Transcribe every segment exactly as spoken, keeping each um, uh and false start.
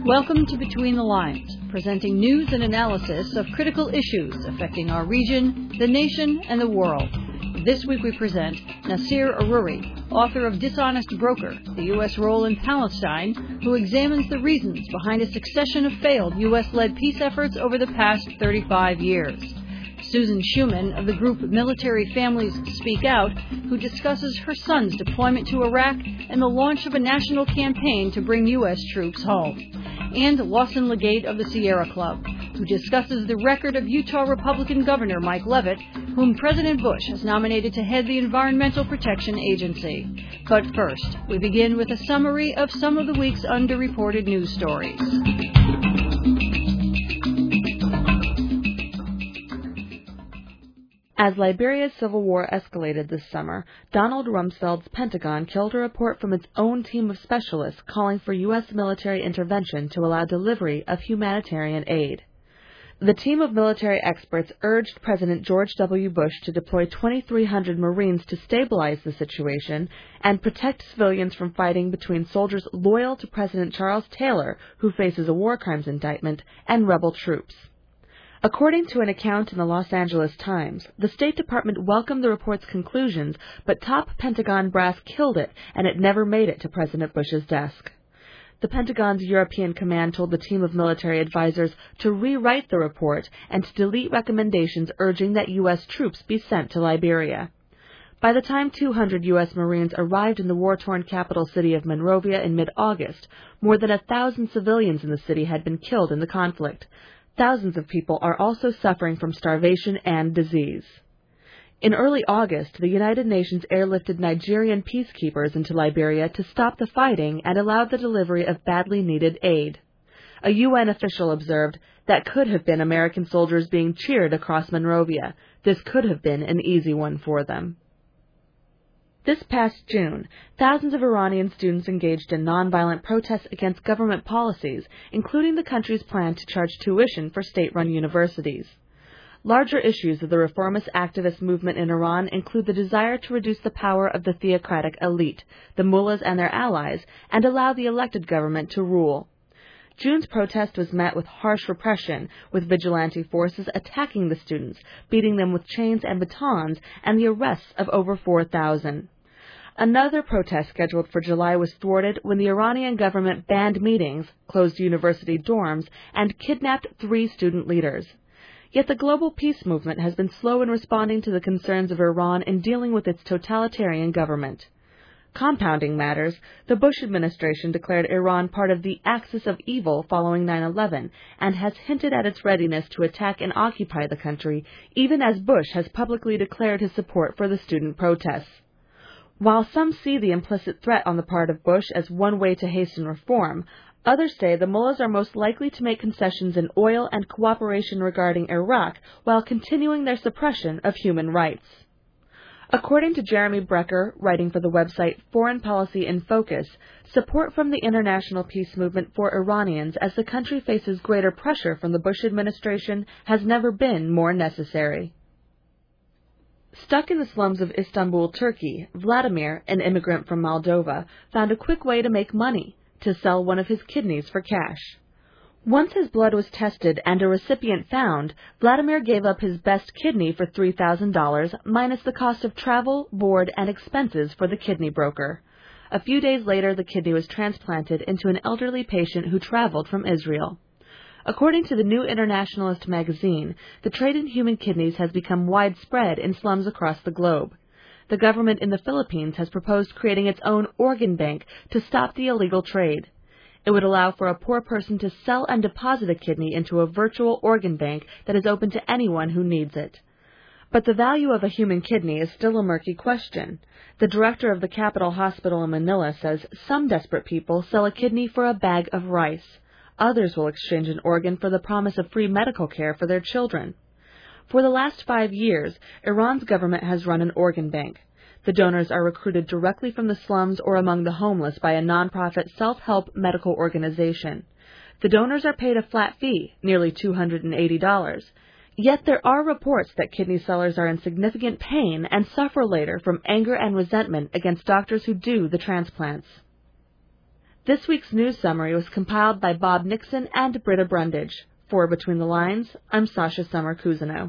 Welcome to Between the Lines, presenting news and analysis of critical issues affecting our region, the nation, and the world. This week we present Nasir Aruri, author of Dishonest Broker, the U S Role in Palestine, who examines the reasons behind a succession of failed U S-led peace efforts over the past thirty-five years. Susan Schuman of the group Military Families Speak Out, who discusses her son's deployment to Iraq and the launch of a national campaign to bring U S troops home. And Lawson Legate of the Sierra Club, who discusses the record of Utah Republican Governor Mike Leavitt, whom President Bush has nominated to head the Environmental Protection Agency. But first, we begin with a summary of some of the week's underreported news stories. As Liberia's civil war escalated this summer, Donald Rumsfeld's Pentagon killed a report from its own team of specialists calling for U S military intervention to allow delivery of humanitarian aid. The team of military experts urged President George W. Bush to deploy twenty-three hundred Marines to stabilize the situation and protect civilians from fighting between soldiers loyal to President Charles Taylor, who faces a war crimes indictment, and rebel troops. According to an account in the Los Angeles Times, the State Department welcomed the report's conclusions, but top Pentagon brass killed it, and it never made it to President Bush's desk. The Pentagon's European command told the team of military advisors to rewrite the report and to delete recommendations urging that U S troops be sent to Liberia. By the time two hundred U S Marines arrived in the war-torn capital city of Monrovia in mid-August, more than a thousand civilians in the city had been killed in the conflict. Thousands of people are also suffering from starvation and disease. In early August, the United Nations airlifted Nigerian peacekeepers into Liberia to stop the fighting and allow the delivery of badly needed aid. A U N official observed, "That could have been American soldiers being cheered across Monrovia. This could have been an easy one for them." This past June, thousands of Iranian students engaged in nonviolent protests against government policies, including the country's plan to charge tuition for state-run universities. Larger issues of the reformist activist movement in Iran include the desire to reduce the power of the theocratic elite, the mullahs and their allies, and allow the elected government to rule. June's protest was met with harsh repression, with vigilante forces attacking the students, beating them with chains and batons, and the arrests of over four thousand. Another protest scheduled for July was thwarted when the Iranian government banned meetings, closed university dorms, and kidnapped three student leaders. Yet the global peace movement has been slow in responding to the concerns of Iran in dealing with its totalitarian government. Compounding matters, the Bush administration declared Iran part of the axis of evil following nine eleven and has hinted at its readiness to attack and occupy the country, even as Bush has publicly declared his support for the student protests. While some see the implicit threat on the part of Bush as one way to hasten reform, others say the mullahs are most likely to make concessions in oil and cooperation regarding Iraq while continuing their suppression of human rights. According to Jeremy Brecker, writing for the website Foreign Policy in Focus, support from the international peace movement for Iranians as the country faces greater pressure from the Bush administration has never been more necessary. Stuck in the slums of Istanbul, Turkey, Vladimir, an immigrant from Moldova, found a quick way to make money, to sell one of his kidneys for cash. Once his blood was tested and a recipient found, Vladimir gave up his best kidney for three thousand dollars, minus the cost of travel, board, and expenses for the kidney broker. A few days later, the kidney was transplanted into an elderly patient who traveled from Israel. According to the New Internationalist magazine, the trade in human kidneys has become widespread in slums across the globe. The government in the Philippines has proposed creating its own organ bank to stop the illegal trade. It would allow for a poor person to sell and deposit a kidney into a virtual organ bank that is open to anyone who needs it. But the value of a human kidney is still a murky question. The director of the Capital Hospital in Manila says some desperate people sell a kidney for a bag of rice. Others will exchange an organ for the promise of free medical care for their children. For the last five years, Iran's government has run an organ bank. The donors are recruited directly from the slums or among the homeless by a nonprofit self-help medical organization. The donors are paid a flat fee, nearly two hundred eighty dollars. Yet there are reports that kidney sellers are in significant pain and suffer later from anger and resentment against doctors who do the transplants. This week's news summary was compiled by Bob Nixon and Britta Brundage. For Between the Lines, I'm Sasha Summer-Cousineau.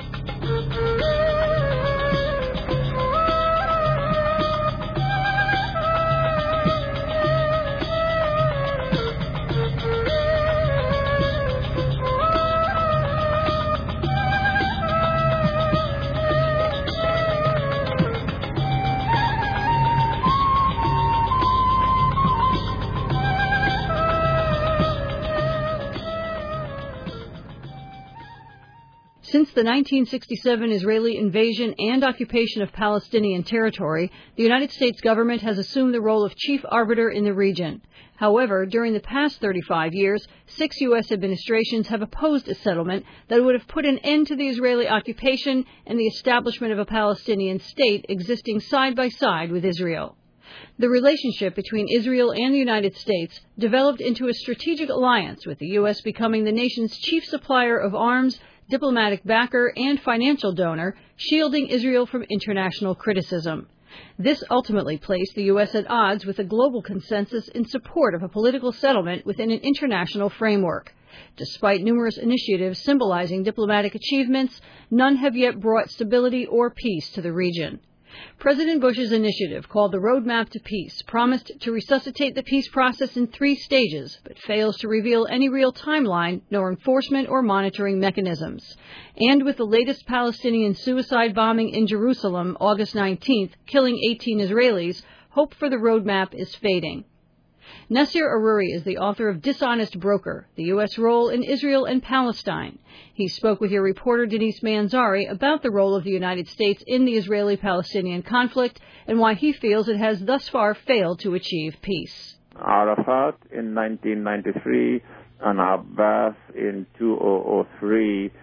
Since the nineteen sixty-seven Israeli invasion and occupation of Palestinian territory, the United States government has assumed the role of chief arbiter in the region. However, during the past thirty-five years, six U S administrations have opposed a settlement that would have put an end to the Israeli occupation and the establishment of a Palestinian state existing side by side with Israel. The relationship between Israel and the United States developed into a strategic alliance, with the U S becoming the nation's chief supplier of arms, diplomatic backer, and financial donor, shielding Israel from international criticism. This ultimately placed the U S at odds with a global consensus in support of a political settlement within an international framework. Despite numerous initiatives symbolizing diplomatic achievements, none have yet brought stability or peace to the region. President Bush's initiative, called the Roadmap to Peace, promised to resuscitate the peace process in three stages, but fails to reveal any real timeline, nor enforcement or monitoring mechanisms. And with the latest Palestinian suicide bombing in Jerusalem, August nineteenth, killing eighteen Israelis, hope for the roadmap is fading. Nasir Aruri is the author of Dishonest Broker, the U S Role in Israel and Palestine. He spoke with your reporter Denise Manzari about the role of the United States in the Israeli-Palestinian conflict and why he feels it has thus far failed to achieve peace. Arafat in nineteen ninety-three and Abbas in two thousand three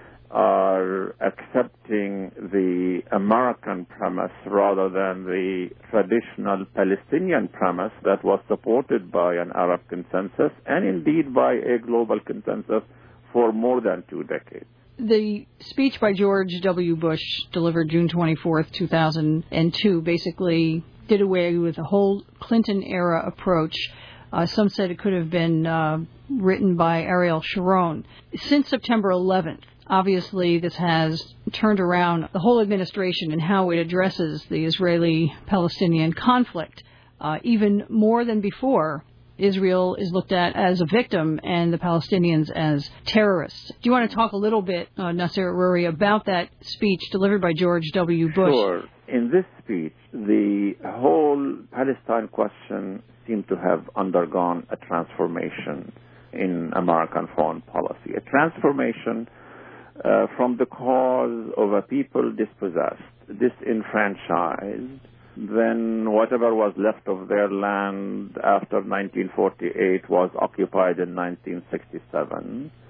are accepting the American premise rather than the traditional Palestinian premise that was supported by an Arab consensus and indeed by a global consensus for more than two decades. The speech by George W. Bush, delivered June twenty-fourth, two thousand two, basically did away with the whole Clinton-era approach. Uh, some said it could have been uh, written by Ariel Sharon. Since September eleventh, obviously, this has turned around the whole administration and how it addresses the Israeli-Palestinian conflict. Uh, even more than before, Israel is looked at as a victim and the Palestinians as terrorists. Do you want to talk a little bit, uh, Nasir Aruri, about that speech delivered by George W. Bush? Sure. In this speech, the whole Palestine question seemed to have undergone a transformation in American foreign policy, a transformation Uh, from the cause of a people dispossessed, disenfranchised, then whatever was left of their land after nineteen forty-eight was occupied in nineteen sixty-seven.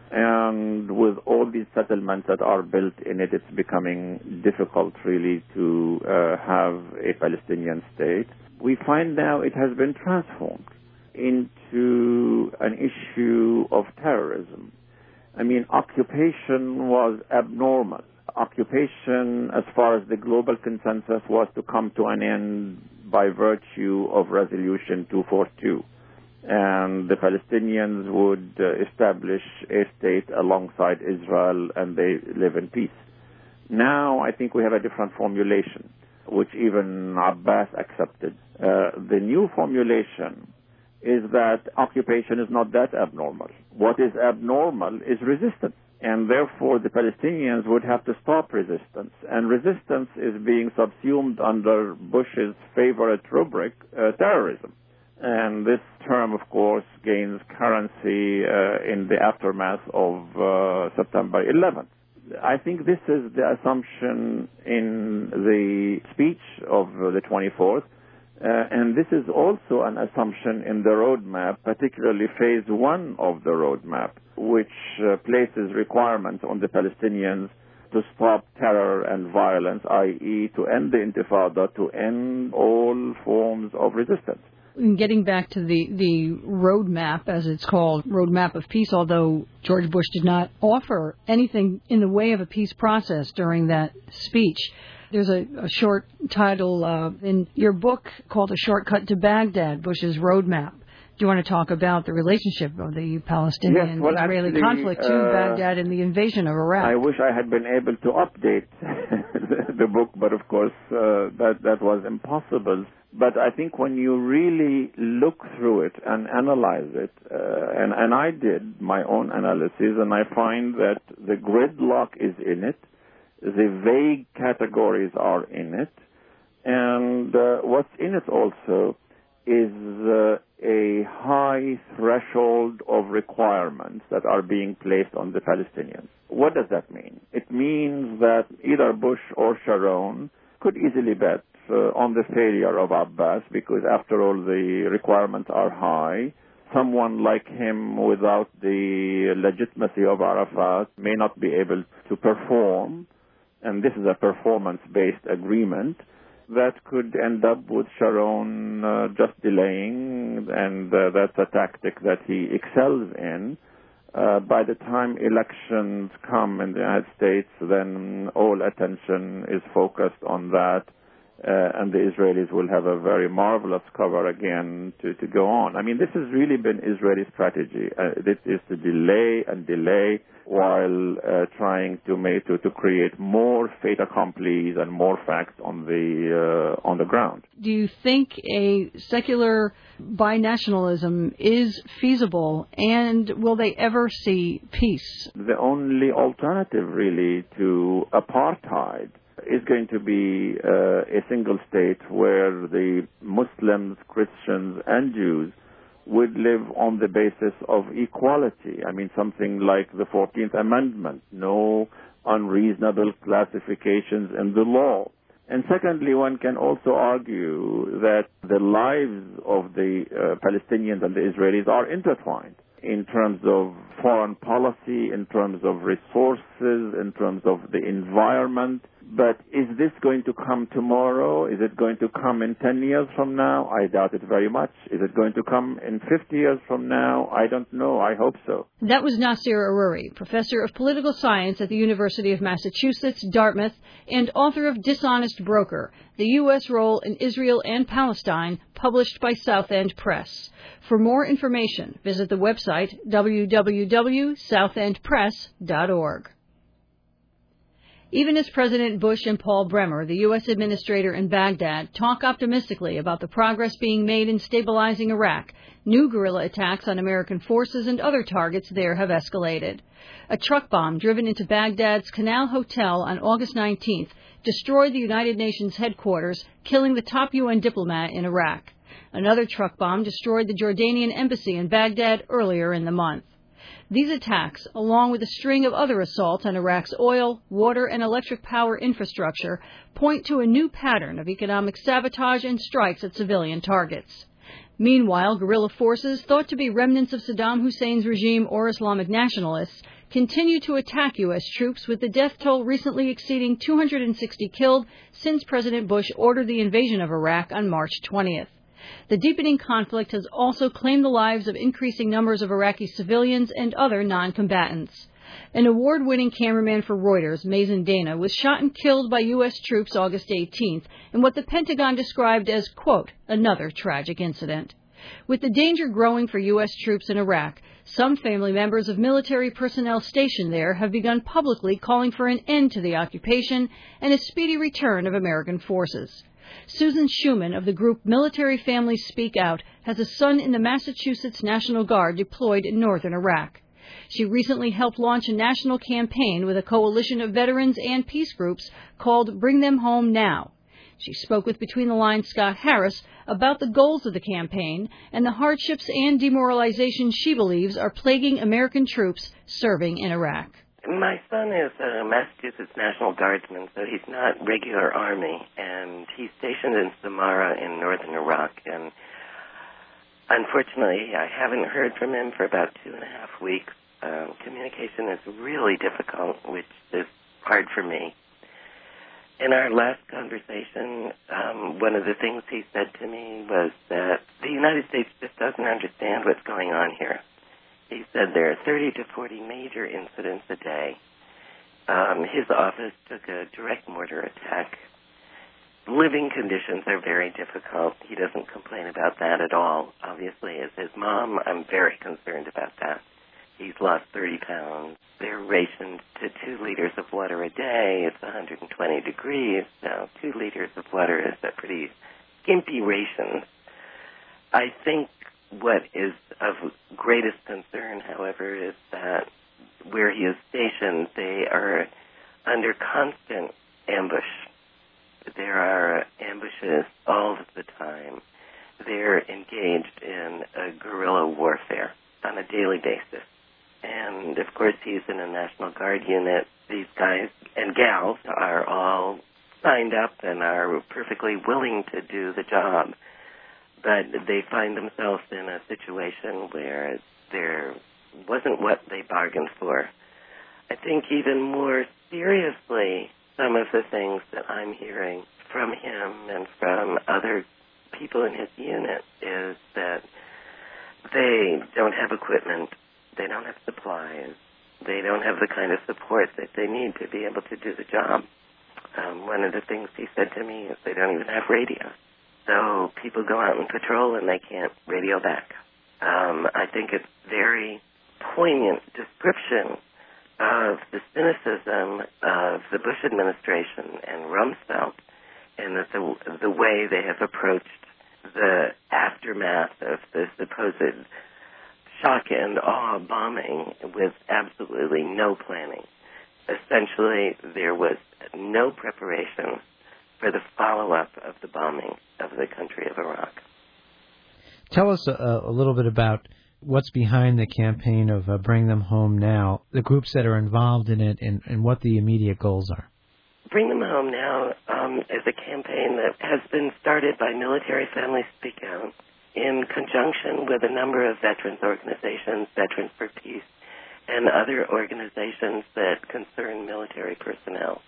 And with all these settlements that are built in it, it's becoming difficult really to uh, have a Palestinian state. We find now it has been transformed into an issue of terrorism. I mean, occupation was abnormal. Occupation, as far as the global consensus, was to come to an end by virtue of Resolution two forty-two. And the Palestinians would uh, establish a state alongside Israel, and they live in peace. Now, I think we have a different formulation, which even Abbas accepted. Uh, the new formulation is that occupation is not that abnormal. What is abnormal is resistance. And therefore, the Palestinians would have to stop resistance. And resistance is being subsumed under Bush's favorite rubric, uh, terrorism. And this term, of course, gains currency uh, in the aftermath of uh, September eleventh. I think this is the assumption in the speech of the twenty-fourth. Uh, and this is also an assumption in the roadmap, particularly phase one of the roadmap, which uh, places requirements on the Palestinians to stop terror and violence, that is to end the Intifada, to end all forms of resistance. Getting back to the, the roadmap, as it's called, Roadmap of Peace, although George Bush did not offer anything in the way of a peace process during that speech. There's a, a short title uh, in your book called A Shortcut to Baghdad, Bush's Roadmap. Do you want to talk about the relationship of the Palestinian-Israeli yes, well, conflict to uh, Baghdad and the invasion of Iraq? I wish I had been able to update the book, but of course uh, that, that was impossible. But I think when you really look through it and analyze it, uh, and, and I did my own analysis, and I find that the gridlock is in it, the vague categories are in it, and uh, what's in it also is uh, a high threshold of requirements that are being placed on the Palestinians. What does that mean? It means that either Bush or Sharon could easily bet uh, on the failure of Abbas, because after all the requirements are high. Someone like him without the legitimacy of Arafat may not be able to perform, and this is a performance-based agreement that could end up with Sharon uh, just delaying, and uh, that's a tactic that he excels in. Uh, by the time elections come in the United States, then all attention is focused on that, uh, and the Israelis will have a very marvelous cover again to, to go on. I mean, this has really been Israeli strategy. Uh, this is to delay and delay while uh, trying to make to, to create more fait accomplis and more facts on the uh, on the ground. Do you think a secular binationalism is feasible, and will they ever see peace? The only alternative, really, to apartheid is going to be uh, a single state where the Muslims, Christians, and Jews would live on the basis of equality. I mean, something like the fourteenth Amendment, no unreasonable classifications in the law. And secondly, one can also argue that the lives of the uh, Palestinians and the Israelis are intertwined in terms of foreign policy, in terms of resources, in terms of the environment. But is this going to come tomorrow? Is it going to come in ten years from now? I doubt it very much. Is it going to come in fifty years from now? I don't know. I hope so. That was Nasir Aruri, professor of political science at the University of Massachusetts, Dartmouth, and author of Dishonest Broker, the U S Role in Israel and Palestine, published by South End Press. For more information, visit the website w w w dot south end press dot org. Even as President Bush and Paul Bremer, the U S administrator in Baghdad, talk optimistically about the progress being made in stabilizing Iraq, new guerrilla attacks on American forces and other targets there have escalated. A truck bomb driven into Baghdad's Canal Hotel on August nineteenth destroyed the United Nations headquarters, killing the top U N diplomat in Iraq. Another truck bomb destroyed the Jordanian embassy in Baghdad earlier in the month. These attacks, along with a string of other assaults on Iraq's oil, water, and electric power infrastructure, point to a new pattern of economic sabotage and strikes at civilian targets. Meanwhile, guerrilla forces, thought to be remnants of Saddam Hussein's regime or Islamic nationalists, continue to attack U S troops, with the death toll recently exceeding two hundred sixty killed since President Bush ordered the invasion of Iraq on March twentieth. The deepening conflict has also claimed the lives of increasing numbers of Iraqi civilians and other non-combatants. An award-winning cameraman for Reuters, Mazen Dana, was shot and killed by U S troops August eighteenth in what the Pentagon described as, quote, another tragic incident. With the danger growing for U S troops in Iraq, some family members of military personnel stationed there have begun publicly calling for an end to the occupation and a speedy return of American forces. Susan Schuman of the group Military Families Speak Out has a son in the Massachusetts National Guard deployed in northern Iraq. She recently helped launch a national campaign with a coalition of veterans and peace groups called Bring Them Home Now. She spoke with Between the Lines' Scott Harris about the goals of the campaign and the hardships and demoralization she believes are plaguing American troops serving in Iraq. My son is a Massachusetts National Guardsman, so he's not regular Army, and he's stationed in Samarra in northern Iraq. And unfortunately, I haven't heard from him for about two and a half weeks. Um, communication is really difficult, which is hard for me. In our last conversation, um, one of the things he said to me was that the United States just doesn't understand what's going on here. He said there are thirty to forty major incidents a day. Um, his office took a direct mortar attack living conditions are very difficult. He doesn't complain about that at all. Obviously, as his mom, I'm very concerned about that. He's lost thirty pounds. They're rationed to two liters of water a day. It's one hundred twenty degrees. Now, two liters of water is a pretty skimpy ration. I think what is of greatest concern, however, is that where he is stationed, they are under constant ambush. There are ambushes all of the time. They're engaged in a guerrilla warfare on a daily basis. And, of course, he's in a National Guard unit. These guys and gals are all signed up and are perfectly willing to do the job. But they find themselves in a situation where there wasn't what they bargained for. I think even more seriously, some of the things that I'm hearing from him and from other people in his unit is that they don't have equipment, they don't have supplies, they don't have the kind of support that they need to be able to do the job. Um, one of the things he said to me is they don't even have radio. So people go out and patrol and they can't radio back. Um, I think it's very poignant description of the cynicism of the Bush administration and Rumsfeld, and that the, the way they have approached the aftermath of the supposed shock and awe bombing with absolutely no planning. Essentially, there was no preparation for the follow-up of the bombing of the country of Iraq. Tell us a, a little bit about what's behind the campaign of uh, Bring Them Home Now, the groups that are involved in it, and, and what the immediate goals are. Bring Them Home Now um, is a campaign that has been started by Military Families Speak Out in conjunction with a number of veterans organizations, Veterans for Peace, and other organizations that concern military personnel.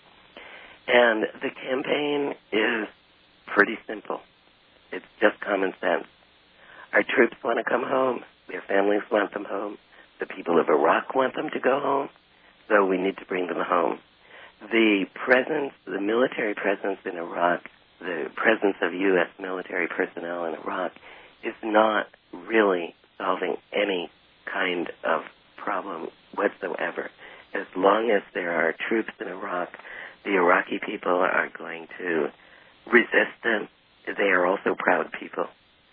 And the campaign is pretty simple. It's just common sense. Our troops want to come home. Their families want them home. The people of Iraq want them to go home. So we need to bring them home. The presence, the military presence in Iraq, the presence of U S military personnel in Iraq is not really solving any kind of problem whatsoever. As long as there are troops in Iraq, the Iraqi people are going to resist them. They are also proud people.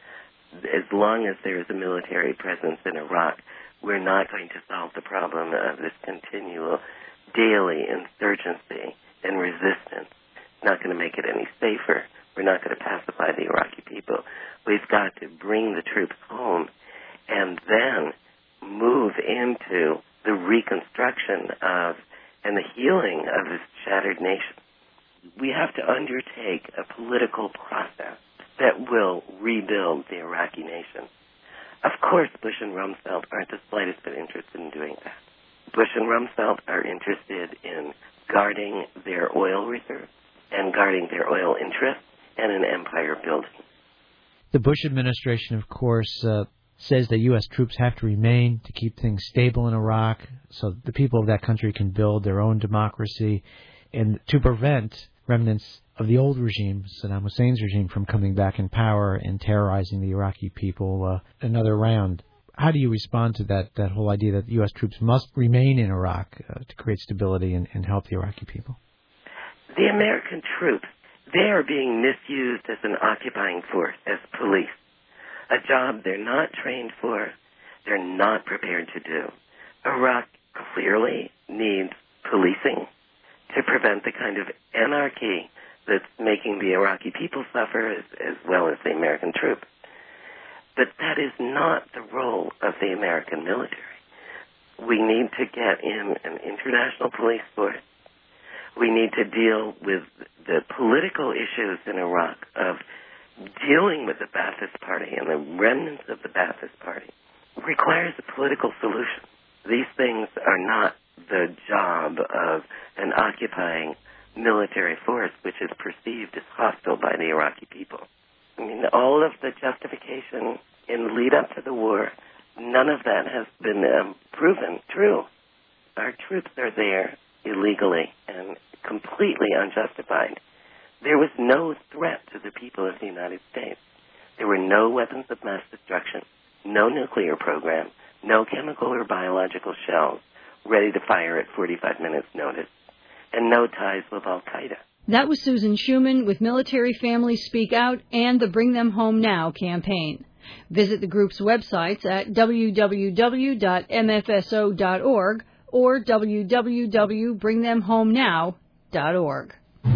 As long as there is a military presence in Iraq, we're not going to solve the problem of this continual daily insurgency and resistance. It's not going to make it any safer. We're not going to pacify the Iraqi people. We've got to bring the troops home and then move into the reconstruction of and the healing of this shattered nation. We have to undertake a political process that will rebuild the Iraqi nation. Of course, Bush and Rumsfeld aren't the slightest bit interested in doing that. Bush and Rumsfeld are interested in guarding their oil reserves and guarding their oil interests and an empire building. The Bush administration, of course, uh, says that U S troops have to remain to keep things stable in Iraq so the people of that country can build their own democracy and to prevent remnants of the old regime, Saddam Hussein's regime, from coming back in power and terrorizing the Iraqi people uh, another round. How do you respond to that, that whole idea that U S troops must remain in Iraq uh, to create stability and, and help the Iraqi people? The American troops, they are being misused as an occupying force, as police. A job they're not trained for, they're not prepared to do. Iraq clearly needs policing to prevent the kind of anarchy that's making the Iraqi people suffer as, as well as the American troops. But that is not the role of the American military. We need to get in an international police force. We need to deal with the political issues in Iraq of dealing with the Ba'athist Party and the remnants of the Ba'athist Party. It requires a political solution. These things are not the job of an occupying military force which is perceived as hostile by the Iraqi people. I mean, all of the justification in the lead up to the war, none of that has been um, proven true. Our troops are there illegally and completely unjustified. There was no threat to the people of the United States. There were no weapons of mass destruction, no nuclear program, no chemical or biological shells ready to fire at forty-five minutes' notice, and no ties with Al-Qaeda. That was Susan Schuman with Military Families Speak Out and the Bring Them Home Now campaign. Visit the group's websites at w w w dot m f s o dot org or w w w dot bring them home now dot org.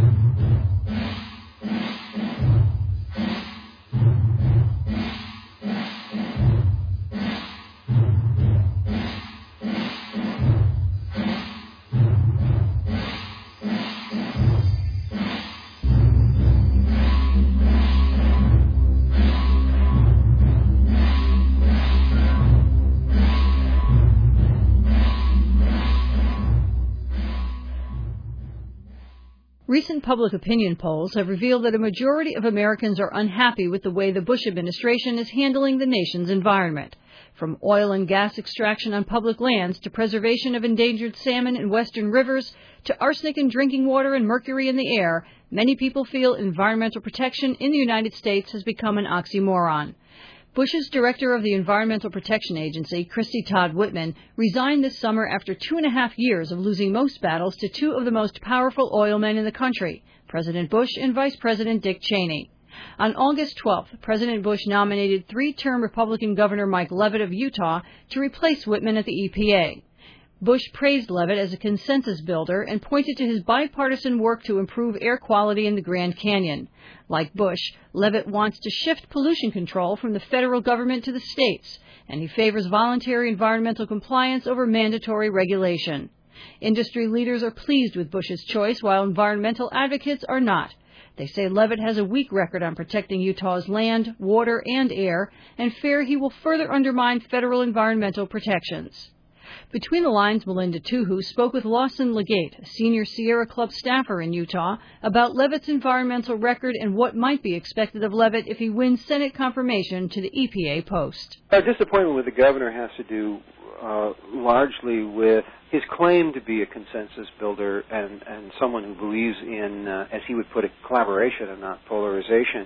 Recent public opinion polls have revealed that a majority of Americans are unhappy with the way the Bush administration is handling the nation's environment. From oil and gas extraction on public lands to preservation of endangered salmon in western rivers to arsenic in drinking water and mercury in the air, many people feel environmental protection in the United States has become an oxymoron. Bush's director of the Environmental Protection Agency, Christy Todd Whitman, resigned this summer after two and a half years of losing most battles to two of the most powerful oil men in the country, President Bush and Vice President Dick Cheney. On August twelfth, President Bush nominated three-term Republican Governor Mike Leavitt of Utah to replace Whitman at the E P A. Bush praised Leavitt as a consensus builder and pointed to his bipartisan work to improve air quality in the Grand Canyon. Like Bush, Leavitt wants to shift pollution control from the federal government to the states, and he favors voluntary environmental compliance over mandatory regulation. Industry leaders are pleased with Bush's choice, while environmental advocates are not. They say Leavitt has a weak record on protecting Utah's land, water, and air, and fear he will further undermine federal environmental protections. Between the lines, Melinda Tuhu spoke with Lawson Legate, a senior Sierra Club staffer in Utah, about Leavitt's environmental record and what might be expected of Leavitt if he wins Senate confirmation to the E P A post. Our disappointment with the governor has to do uh, largely with his claim to be a consensus builder and, and someone who believes in, uh, as he would put it, collaboration and not polarization.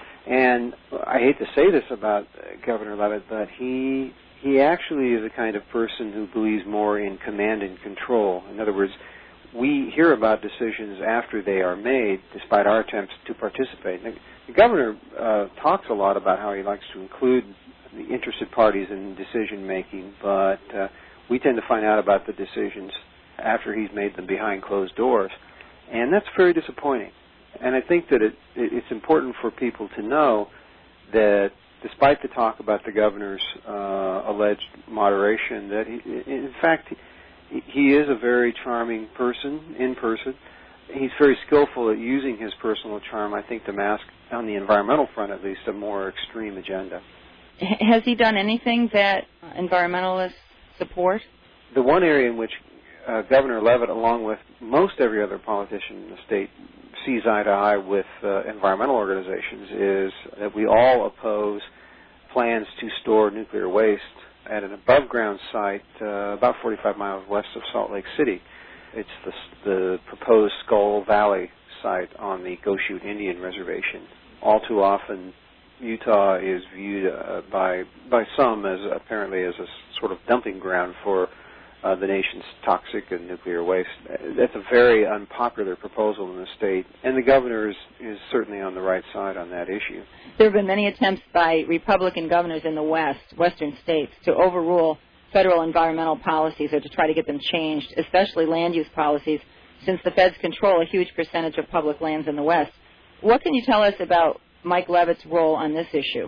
And I hate to say this about uh, Governor Leavitt, but he... He actually is the kind of person who believes more in command and control. In other words, we hear about decisions after they are made, despite our attempts to participate. The, the governor uh, talks a lot about how he likes to include the interested parties in decision-making, but uh, we tend to find out about the decisions after he's made them behind closed doors, and that's very disappointing. And I think that it, it, it's important for people to know that despite the talk about the governor's uh, alleged moderation, that he, in fact, he, he is a very charming person in person. He's very skillful at using his personal charm, I think, to mask, on the environmental front at least, a more extreme agenda. Has he done anything that environmentalists support? The one area in which uh, Governor Leavitt, along with most every other politician in the state, sees eye to eye with uh, environmental organizations is that we all oppose plans to store nuclear waste at an above-ground site uh, about forty-five miles west of Salt Lake City. It's the, the proposed Skull Valley site on the Goshute Indian Reservation. All too often, Utah is viewed uh, by by some as apparently as a sort of dumping ground for Uh, the nation's toxic and nuclear waste. That's a very unpopular proposal in the state, and the governor is, is certainly on the right side on that issue. There have been many attempts by Republican governors in the West, western states, to overrule federal environmental policies or to try to get them changed, especially land use policies, since the feds control a huge percentage of public lands in the West. What can you tell us about Mike Leavitt's role on this issue?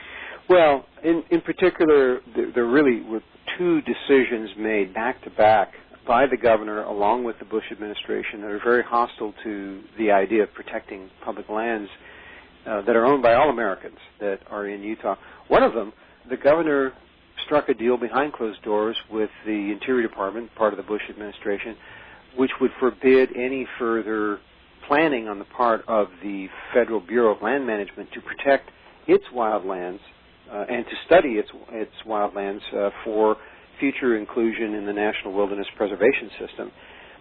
Well, in, in particular, there, there really were two decisions made back-to-back by the governor along with the Bush administration that are very hostile to the idea of protecting public lands uh, that are owned by all Americans that are in Utah. One of them, the governor struck a deal behind closed doors with the Interior Department, part of the Bush administration, which would forbid any further planning on the part of the Federal Bureau of Land Management to protect its wildlands Uh, and to study its its wildlands uh, for future inclusion in the National Wilderness Preservation System.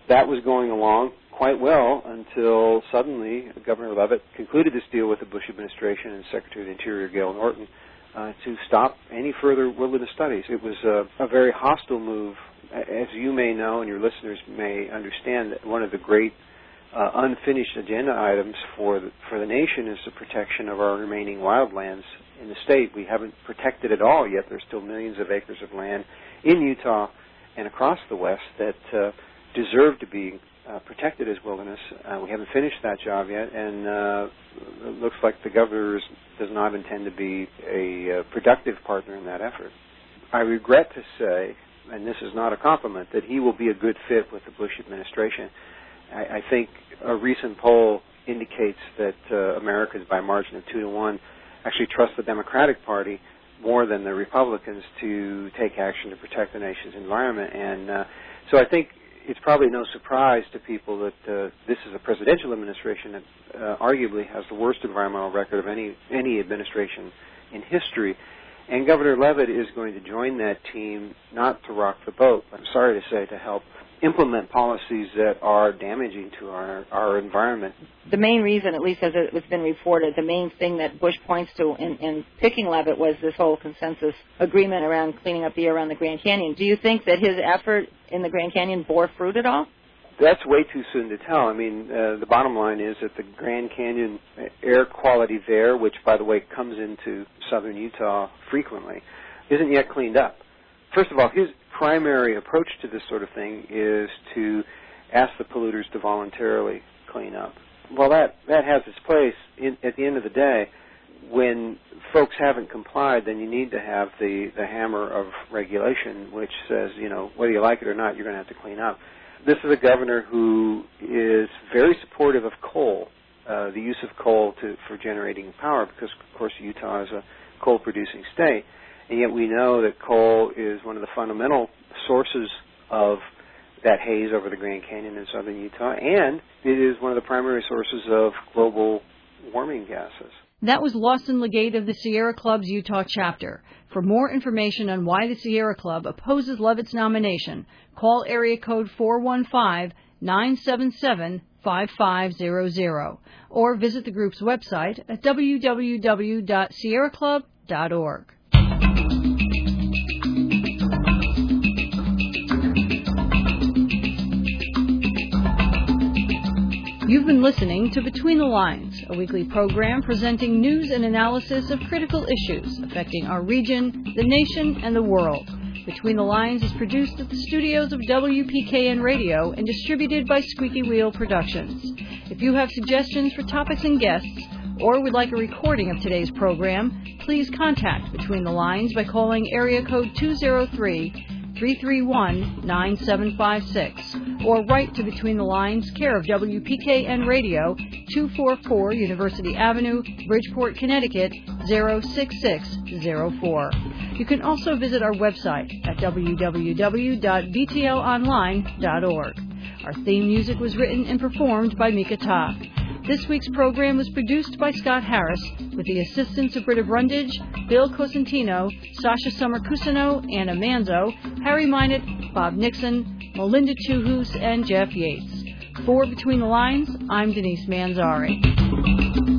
that was going along quite well until suddenly Governor Leavitt concluded this deal with the Bush administration and Secretary of the Interior Gail Norton uh, to stop any further wilderness studies. It was a, a very hostile move. As you may know and your listeners may understand, that one of the great uh, unfinished agenda items for the, for the nation is the protection of our remaining wildlands in the state. We haven't protected it all yet. There's still millions of acres of land in Utah and across the West that uh, deserve to be uh, protected as wilderness. Uh, we haven't finished that job yet, and uh, it looks like the governor does not intend to be a uh, productive partner in that effort. I regret to say, and this is not a compliment, that he will be a good fit with the Bush administration. I, I think a recent poll indicates that uh, Americans, by a margin of two to one, actually trust the Democratic Party more than the Republicans to take action to protect the nation's environment. And uh, so I think it's probably no surprise to people that uh, this is a presidential administration that uh, arguably has the worst environmental record of any any administration in history. And Governor Leavitt is going to join that team not to rock the boat, I'm sorry to say, to help implement policies that are damaging to our, our environment. The main reason, at least as it's been reported, the main thing that Bush points to in, in picking Leavitt was this whole consensus agreement around cleaning up the air around the Grand Canyon. Do you think that his effort in the Grand Canyon bore fruit at all? That's way too soon to tell. I mean, uh, the bottom line is that the Grand Canyon air quality there, which, by the way, comes into southern Utah frequently, isn't yet cleaned up. First of all, his primary approach to this sort of thing is to ask the polluters to voluntarily clean up. Well, that, that has its place. In, at the end of the day, when folks haven't complied, then you need to have the, the hammer of regulation, which says, you know, whether you like it or not, you're going to have to clean up. This is a governor who is very supportive of coal, uh, the use of coal to, for generating power, because, of course, Utah is a coal-producing state. And yet we know that coal is one of the fundamental sources of that haze over the Grand Canyon in southern Utah, and it is one of the primary sources of global warming gases. That was Lawson Legate of the Sierra Club's Utah chapter. For more information on why the Sierra Club opposes Leavitt's nomination, call area code four one five, nine seven seven, five five zero zero or visit the group's website at w w w dot sierra club dot org. You've been listening to Between the Lines, a weekly program presenting news and analysis of critical issues affecting our region, the nation, and the world. Between the Lines is produced at the studios of W P K N Radio and distributed by Squeaky Wheel Productions. If you have suggestions for topics and guests, or would like a recording of today's program, please contact Between the Lines by calling area code two oh three, three three one, nine seven five six or write to Between the Lines, care of W P K N Radio, two forty-four University Avenue, Bridgeport, Connecticut, zero six six zero four. You can also visit our website at w w w dot b t l online dot org. Our theme music was written and performed by Mika Ta. This week's program was produced by Scott Harris with the assistance of Britta Brundage, Bill Cosentino, Sasha Summer-Cusino, Anna Manzo, Harry Minot, Bob Nixon, Melinda Tuhus, and Jeff Yates. For Between the Lines, I'm Denise Manzari.